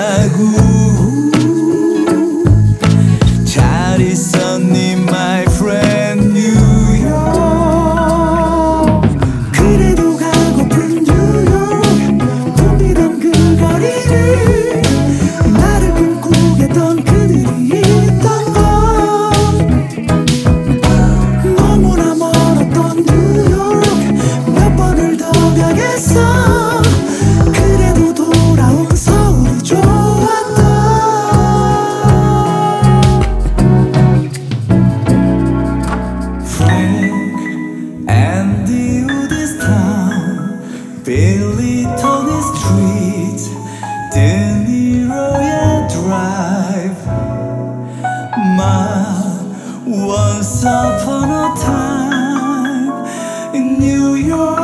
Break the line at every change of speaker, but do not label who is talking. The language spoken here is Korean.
잘 있었니 my friend 뉴욕.
그래도 가고픈 뉴욕 붐비던 그 거리를 나를 꿈꾸게 했던 그들이 있던 것. 너무나 멀었던 뉴욕 몇 번을 더 가겠어. 그래도 돌아온 서울이 좋았다.
Frank Andy Woods town, Billy Tony Street, De Niroya Drive. My once upon a time in New York.